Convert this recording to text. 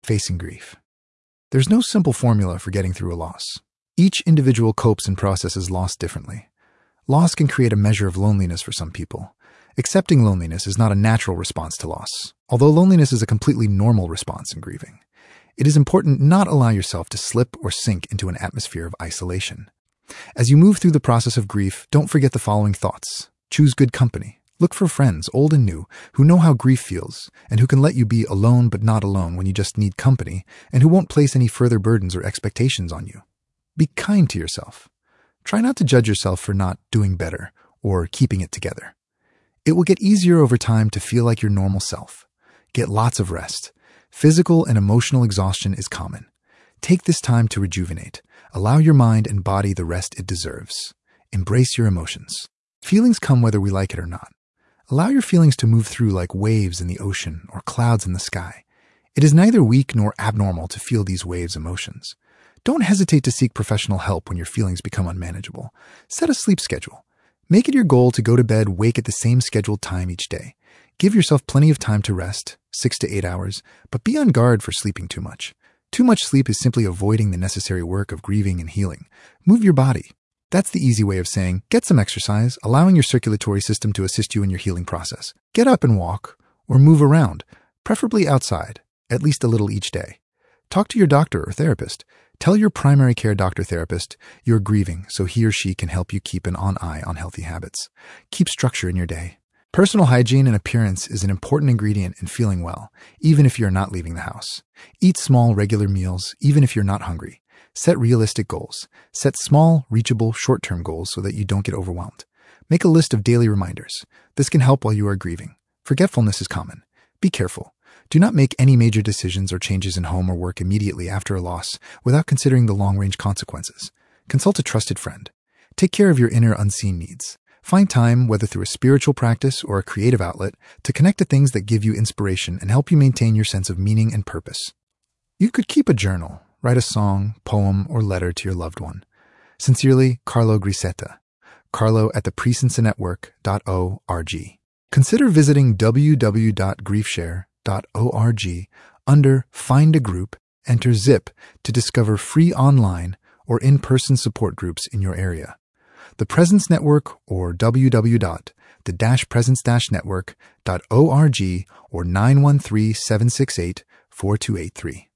Facing grief. There's no simple formula for getting through a loss. Each individual copes and processes loss differently. Loss can create a measure of loneliness for some people. Accepting loneliness is not a natural response to loss, although loneliness is a completely normal response in grieving. It is important not to allow yourself to slip or sink into an atmosphere of isolation. As you move through the process of grief, don't forget the following thoughts. Choose good company. Look for friends, old and new, who know how grief feels and who can let you be alone but not alone when you just need company and who won't place any further burdens or expectations on you. Be kind to yourself. Try not to judge yourself for not doing better or keeping it together. It will get easier over time to feel like your normal self. Get lots of rest. Physical and emotional exhaustion is common. Take this time to rejuvenate. Allow your mind and body the rest it deserves. Embrace your emotions. Feelings come whether we like it or not. Allow your feelings to move through like waves in the ocean or clouds in the sky. It is neither weak nor abnormal to feel these waves' emotions. Don't hesitate to seek professional help when your feelings become unmanageable. Set a sleep schedule. Make it your goal to go to bed, wake at the same scheduled time each day. Give yourself plenty of time to rest, 6 to 8 hours, but be on guard for sleeping too much. Too much sleep is simply avoiding the necessary work of grieving and healing. Move your body. That's the easy way of saying, get some exercise, allowing your circulatory system to assist you in your healing process. Get up and walk, or move around, preferably outside, at least a little each day. Talk to your doctor or therapist. Tell your primary care doctor-therapist you're grieving so he or she can help you keep an eye on healthy habits. Keep structure in your day. Personal hygiene and appearance is an important ingredient in feeling well, even if you're not leaving the house. Eat small, regular meals, even if you're not hungry. Set realistic goals. Set small, reachable, short-term goals so that you don't get overwhelmed. Make a list of daily reminders. This can help while you are grieving. Forgetfulness is common. Be careful. Do not make any major decisions or changes in home or work immediately after a loss without considering the long-range consequences. Consult a trusted friend. Take care of your inner unseen needs. Find time, whether through a spiritual practice or a creative outlet, to connect to things that give you inspiration and help you maintain your sense of meaning and purpose. You could keep a journal, write a song, poem, or letter to your loved one. Sincerely, Carlo Grisetta. carlo@thepresencenetwork.org. Consider visiting www.griefshare.org. Under Find a Group, enter ZIP to discover free online or in-person support groups in your area. The Presence Network or www.the-presence-network.org or 913-768-4283.